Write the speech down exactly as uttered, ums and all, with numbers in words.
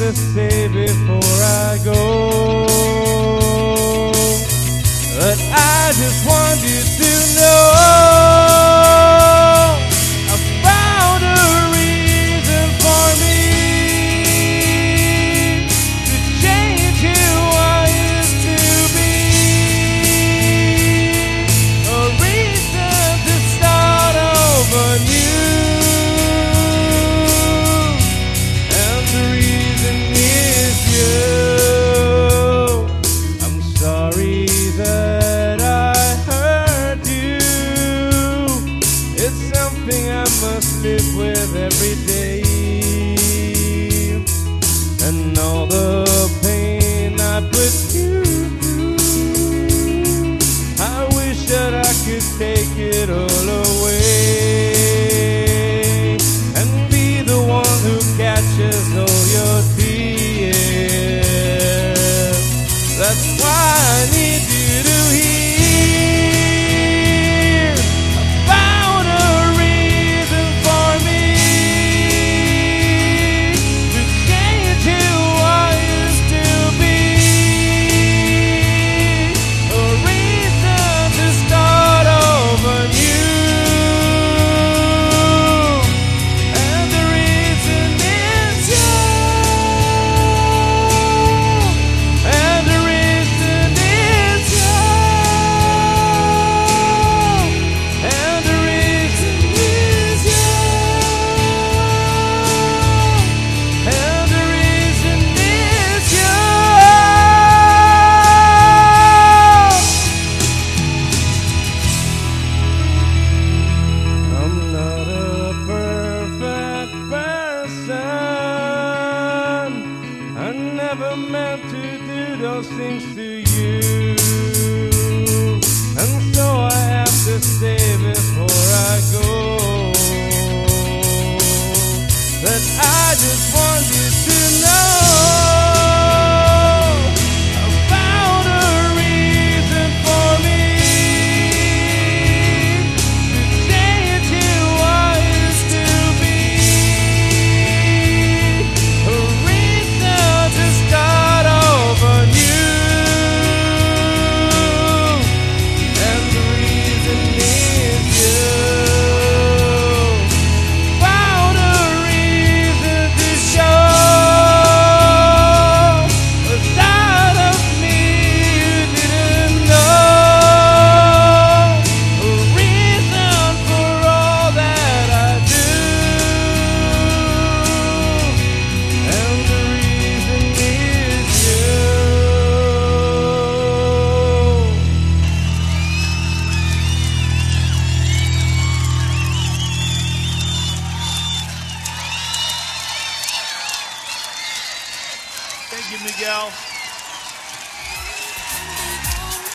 to say before I go that I just want you to know I found a reason for me to change who I used to be, a reason to start over new. And the reason is you. I'm sorry that I hurt you. It's something I must live with every day. And all the pain I put you through, I wish that I could take it all away and be the one who catches all your tears. That's why I need you to hear I found a reason for me to change who I used to be, a reason to start over new. And the reason is you. And the reason is you. And the reason is you. And the reason is you. I'm not a perfect person. I never meant to do those things to you. And so I have to say before I go that I just want you to know I found a reason for me to change who I used to be, a reason to start over new. And the reason is you. Found a reason to show a side of me you didn't know, a reason for all that I do. And the reason is you. Thank you, Miguel.